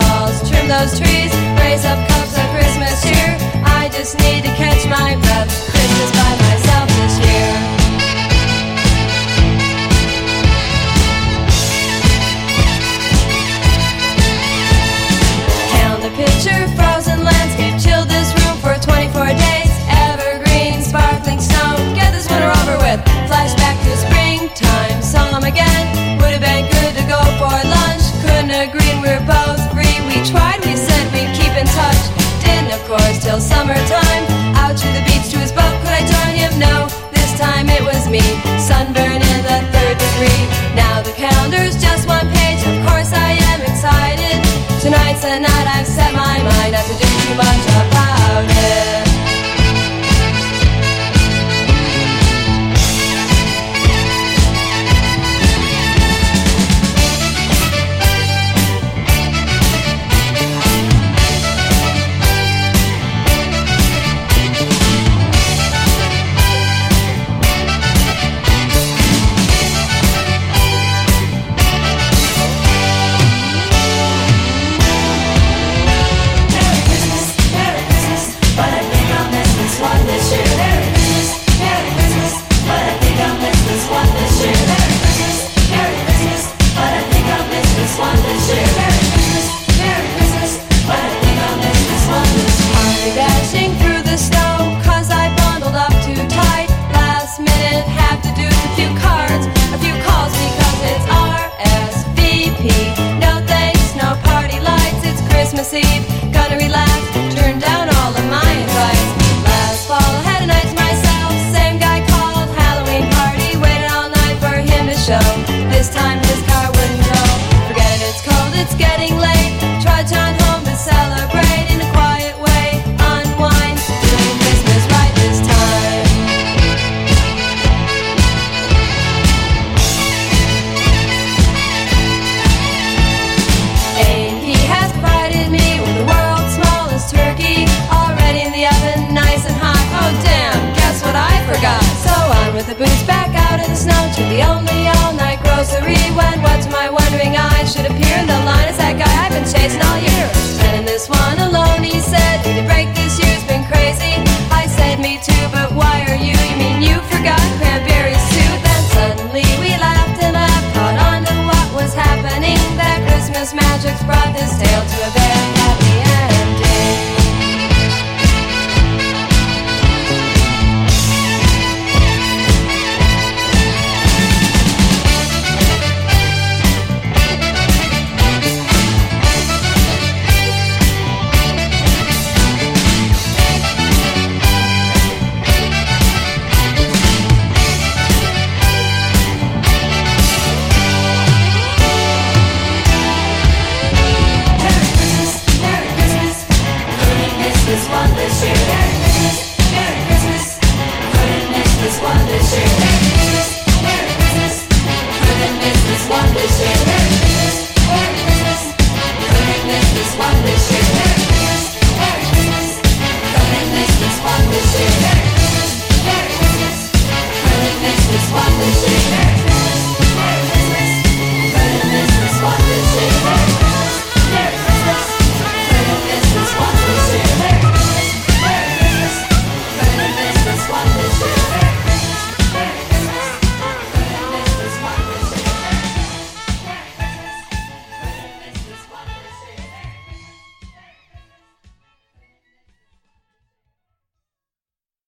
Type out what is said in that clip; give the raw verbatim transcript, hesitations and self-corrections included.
walls, trim those trees, raise up cups of Christmas cheer. I just need to catch my breath. Christmas by myself this year. Count the picture, frozen landscape, chilled this room for twenty-four days. Evergreen, sparkling snow, get this winter over with. Flashback to springtime, saw him again. Would have been good to go for lunch. Couldn't agree, we were both free. We tried, we said we'd keep in touch. Didn't, of course, till summertime. Out to the beach to his boat, could I join him? No, this time it was me. Sunburn in the third degree. Now the calendar's just one page. Of course I am excited. Tonight's the night I've set my mind not to do too much about it. Christmas Eve, gonna relax, turn down all of my invites. Last fall I had a night to myself, same guy called, Halloween party, waited all night for him to show. This time his car wouldn't go, forget it, it's cold, it's getting late. Trudge on home to celebrate in a quiet way, unwind, doing Christmas right this time. A and P has provided me with the world's smallest turkey, already in the oven, nice and hot. Oh damn, guess what I forgot? So on with the boots, back out in the snow to the only all-night grocery. When what to my wondering eyes should appear in the line is that guy I've been chasing all year.